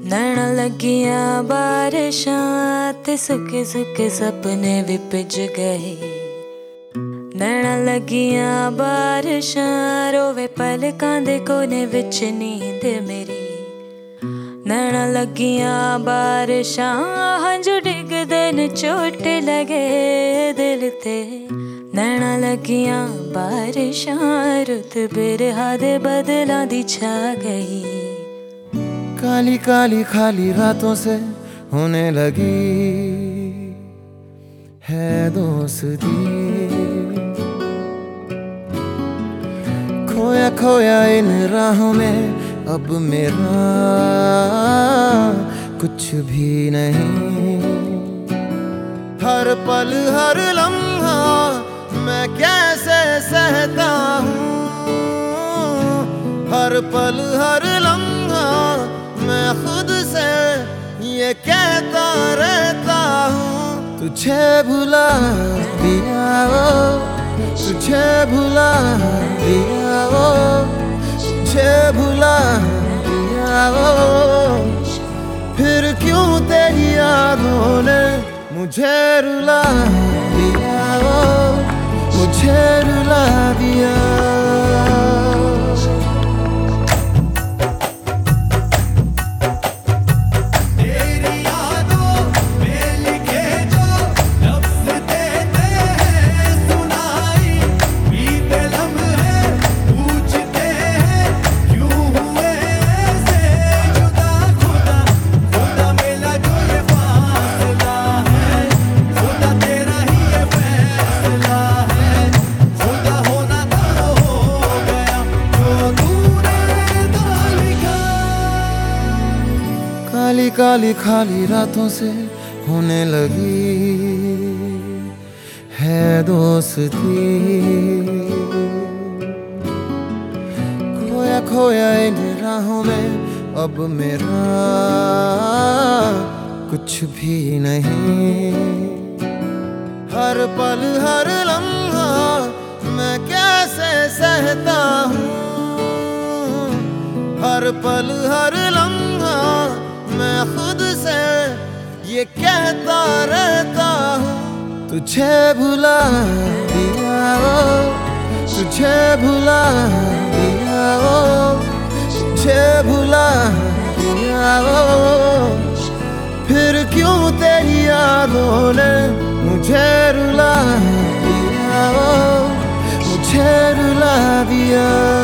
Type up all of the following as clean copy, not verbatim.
नैना लगियां बारिशां ते सुके सुके सपने भी भिज गए। नैना लगियां बारिशां रोवे पलकां दे कोने विच नींद मेरी। नैना लगियां बारिशां हंझू डिगदे न चोट लगे दिल ते। नैना लगियां बारिशां रुत बिरहा दे बदलां दी छा गई। काली काली खाली रातों से होने लगी है दोस्ती। खोया खोया इन राहों में अब मेरा कुछ भी नहीं। हर पल हर लम्हा मैं कैसे सहता हूँ। हर पल हर लम्हा मैं खुद से ये कहता रहता हूँ। तुझे भुला दिया वो, तुझे भुला दिया वो, तुझे भुला दिया वो। फिर क्यों तेरी यादों ने मुझे रुला दिया वो, मुझे रुला दिया। काली काली खाली रातों से होने लगी है दोस्ती। खोया खोया इन राहों में अब मेरा कुछ भी नहीं। हर पल हर लम्हा मैं कैसे सहता हूँ। हर पल हर लम्हा मैं खुद से ये कहता रहता हूँ। तुझे भुला दिया वो, तुझे भुला दिया वो, तुझे भुला दिया वो। फिर क्यों तेरी यादों ने मुझे रुला दिया वो, मुझे रुला दिया।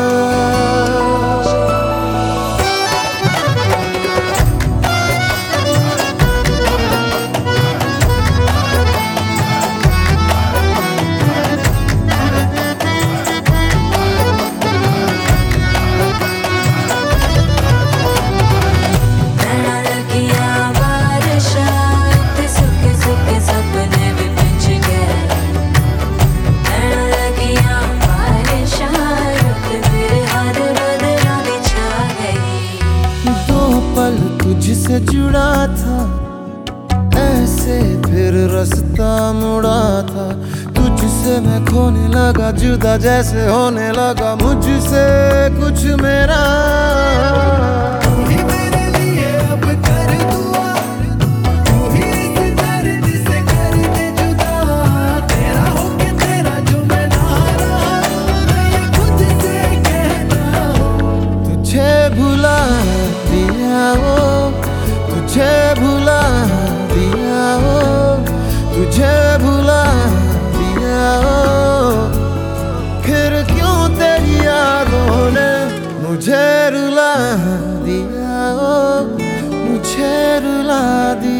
तुझसे जुड़ा था ऐसे फिर रास्ता मुड़ा था। तुझसे मैं खोने लगा जुदा जैसे होने लगा मुझसे कुछ मेरा। तू ही मेरे लिए अब कर दुआ, तू ही इस दर्द से कर दे जुदा। तेरा होके तेरा जो मैं ना रहा, मैं ये खुद से कहता हूँ। तुझे भुला दिया वो, तुझे भुला दिया वो, तुझे भुला दिया वो। फिर क्यों तेरी यादों ने मुझे रुला दिया वो, मुझे रुला दिया।